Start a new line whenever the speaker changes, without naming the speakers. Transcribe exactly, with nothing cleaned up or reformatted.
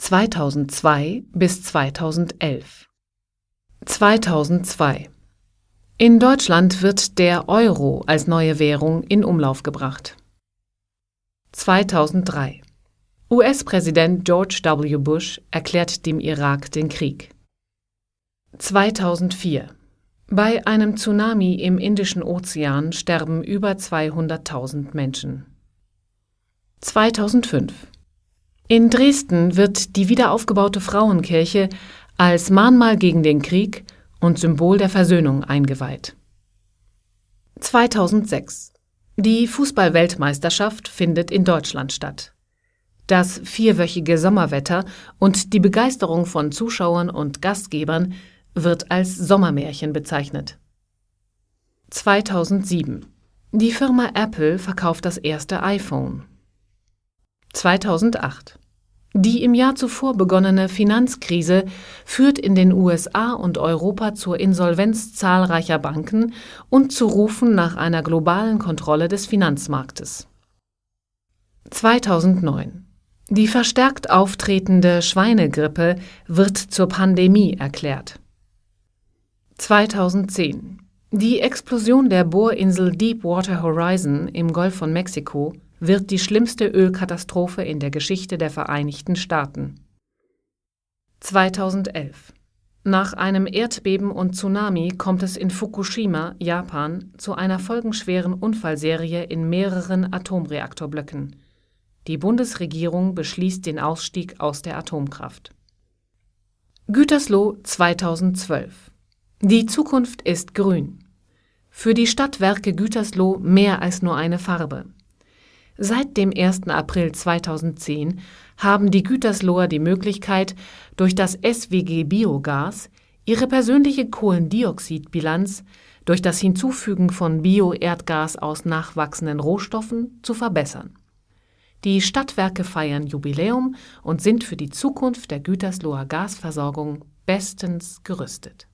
zweitausendzwei bis zweitausendelf. zweitausendzwei. In Deutschland wird der Euro als neue Währung in Umlauf gebracht. zweitausenddrei. U S-Präsident George W. Bush erklärt dem Irak den Krieg. zweitausendvier. Bei einem Tsunami im Indischen Ozean sterben über zweihunderttausend Menschen. zweitausendfünf. In Dresden wird die wiederaufgebaute Frauenkirche als Mahnmal gegen den Krieg und Symbol der Versöhnung eingeweiht. zweitausendsechs. Die Fußball-Weltmeisterschaft findet in Deutschland statt. Das vierwöchige Sommerwetter und die Begeisterung von Zuschauern und Gastgebern wird als Sommermärchen bezeichnet. zweitausendsieben. Die Firma Apple verkauft das erste iPhone. zweitausendacht. Die im Jahr zuvor begonnene Finanzkrise führt in den U S A und Europa zur Insolvenz zahlreicher Banken und zu Rufen nach einer globalen Kontrolle des Finanzmarktes. zweitausendneun. Die verstärkt auftretende Schweinegrippe wird zur Pandemie erklärt. zweitausendzehn. Die Explosion der Bohrinsel Deepwater Horizon im Golf von Mexiko wird die schlimmste Ölkatastrophe in der Geschichte der Vereinigten Staaten. zweitausendelf. Nach einem Erdbeben und Tsunami kommt es in Fukushima, Japan, zu einer folgenschweren Unfallserie in mehreren Atomreaktorblöcken. Die Bundesregierung beschließt den Ausstieg aus der Atomkraft. Gütersloh zweitausendzwölf. Die Zukunft ist grün. Für die Stadtwerke Gütersloh mehr als nur eine Farbe. Seit dem ersten April zweitausendzehn haben die Gütersloher die Möglichkeit, durch das S W G Biogas ihre persönliche Kohlendioxidbilanz durch das Hinzufügen von Bio-Erdgas aus nachwachsenden Rohstoffen zu verbessern. Die Stadtwerke feiern Jubiläum und sind für die Zukunft der Gütersloher Gasversorgung bestens gerüstet.